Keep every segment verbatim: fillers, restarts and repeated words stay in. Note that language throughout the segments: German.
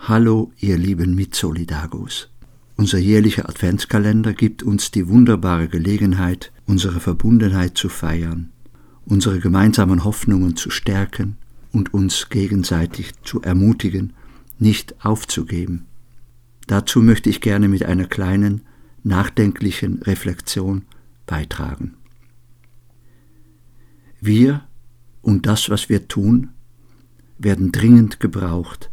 Hallo, ihr lieben Mitsolidagos. Unser jährlicher Adventskalender gibt uns die wunderbare Gelegenheit, unsere Verbundenheit zu feiern, unsere gemeinsamen Hoffnungen zu stärken und uns gegenseitig zu ermutigen, nicht aufzugeben. Dazu möchte ich gerne mit einer kleinen, nachdenklichen Reflexion beitragen. Wir und das, was wir tun, werden dringend gebraucht.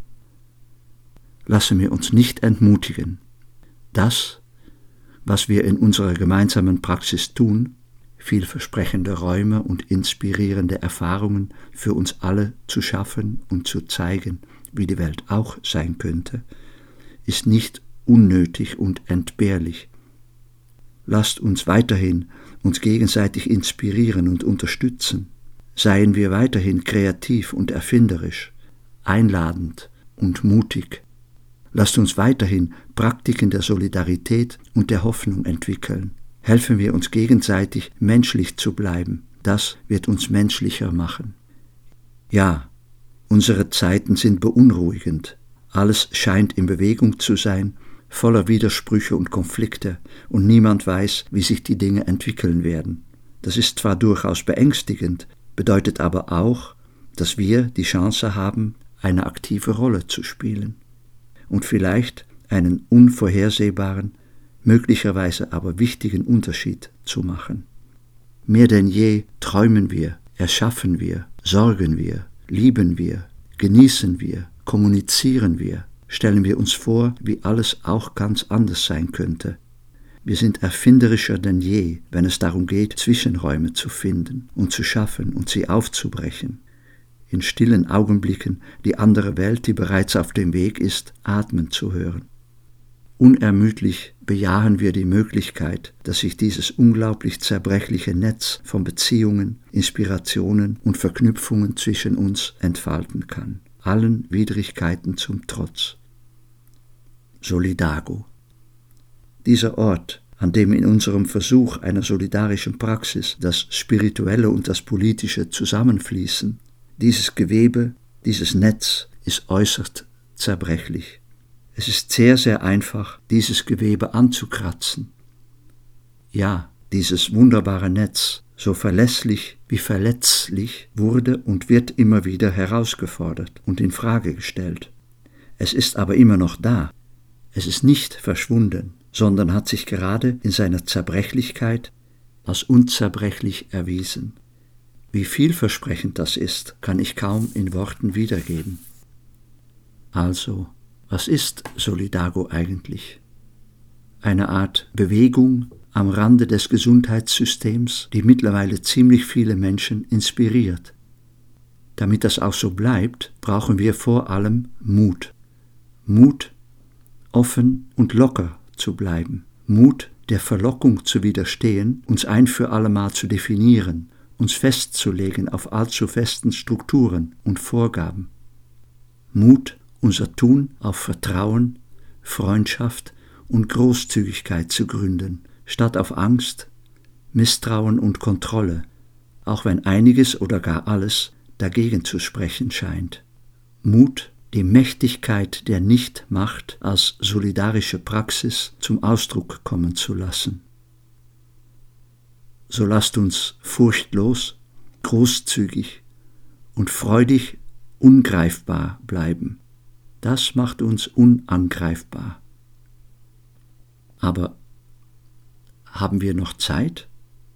Lassen wir uns nicht entmutigen. Das, was wir in unserer gemeinsamen Praxis tun, vielversprechende Räume und inspirierende Erfahrungen für uns alle zu schaffen und zu zeigen, wie die Welt auch sein könnte, ist nicht unnötig und entbehrlich. Lasst uns weiterhin uns gegenseitig inspirieren und unterstützen. Seien wir weiterhin kreativ und erfinderisch, einladend und mutig. Lasst uns weiterhin Praktiken der Solidarität und der Hoffnung entwickeln. Helfen wir uns gegenseitig, menschlich zu bleiben. Das wird uns menschlicher machen. Ja, unsere Zeiten sind beunruhigend. Alles scheint in Bewegung zu sein, voller Widersprüche und Konflikte, und niemand weiß, wie sich die Dinge entwickeln werden. Das ist zwar durchaus beängstigend, bedeutet aber auch, dass wir die Chance haben, eine aktive Rolle zu spielen und vielleicht einen unvorhersehbaren, möglicherweise aber wichtigen Unterschied zu machen. Mehr denn je träumen wir, erschaffen wir, sorgen wir, lieben wir, genießen wir, kommunizieren wir, stellen wir uns vor, wie alles auch ganz anders sein könnte. Wir sind erfinderischer denn je, wenn es darum geht, Zwischenräume zu finden und zu schaffen und sie aufzubrechen. In stillen Augenblicken die andere Welt, die bereits auf dem Weg ist, atmen zu hören. Unermüdlich bejahen wir die Möglichkeit, dass sich dieses unglaublich zerbrechliche Netz von Beziehungen, Inspirationen und Verknüpfungen zwischen uns entfalten kann, allen Widrigkeiten zum Trotz. Solidago. Dieser Ort, an dem in unserem Versuch einer solidarischen Praxis das Spirituelle und das Politische zusammenfließen, dieses Gewebe, dieses Netz ist äußerst zerbrechlich. Es ist sehr, sehr einfach, dieses Gewebe anzukratzen. Ja, dieses wunderbare Netz, so verlässlich wie verletzlich, wurde und wird immer wieder herausgefordert und in Frage gestellt. Es ist aber immer noch da. Es ist nicht verschwunden, sondern hat sich gerade in seiner Zerbrechlichkeit als unzerbrechlich erwiesen. Wie vielversprechend das ist, kann ich kaum in Worten wiedergeben. Also, was ist Solidago eigentlich? Eine Art Bewegung am Rande des Gesundheitssystems, die mittlerweile ziemlich viele Menschen inspiriert. Damit das auch so bleibt, brauchen wir vor allem Mut. Mut, offen und locker zu bleiben. Mut, der Verlockung zu widerstehen, uns ein für allemal zu definieren, uns festzulegen auf allzu festen Strukturen und Vorgaben. Mut, unser Tun auf Vertrauen, Freundschaft und Großzügigkeit zu gründen, statt auf Angst, Misstrauen und Kontrolle, auch wenn einiges oder gar alles dagegen zu sprechen scheint. Mut, die Mächtigkeit der Nichtmacht als solidarische Praxis zum Ausdruck kommen zu lassen. So lasst uns furchtlos, großzügig und freudig ungreifbar bleiben. Das macht uns unangreifbar. Aber haben wir noch Zeit?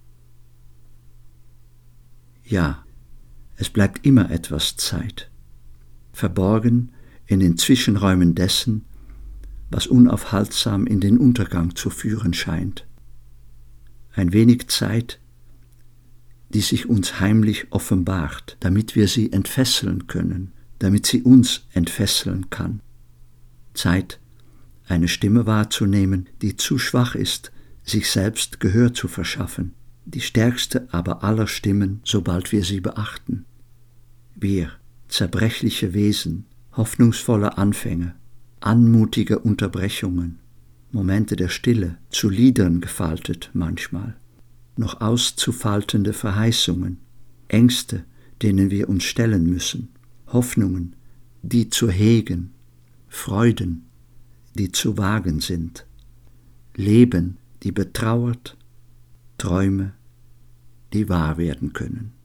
Ja, es bleibt immer etwas Zeit, verborgen in den Zwischenräumen dessen, was unaufhaltsam in den Untergang zu führen scheint. Ein wenig Zeit, die sich uns heimlich offenbart, damit wir sie entfesseln können, damit sie uns entfesseln kann. Zeit, eine Stimme wahrzunehmen, die zu schwach ist, sich selbst Gehör zu verschaffen, die stärkste aber aller Stimmen, sobald wir sie beachten. Wir, zerbrechliche Wesen, hoffnungsvolle Anfänge, anmutige Unterbrechungen, Momente der Stille, zu Liedern gefaltet manchmal, noch auszufaltende Verheißungen, Ängste, denen wir uns stellen müssen, Hoffnungen, die zu hegen, Freuden, die zu wagen sind, Leben, die betrauert, Träume, die wahr werden können.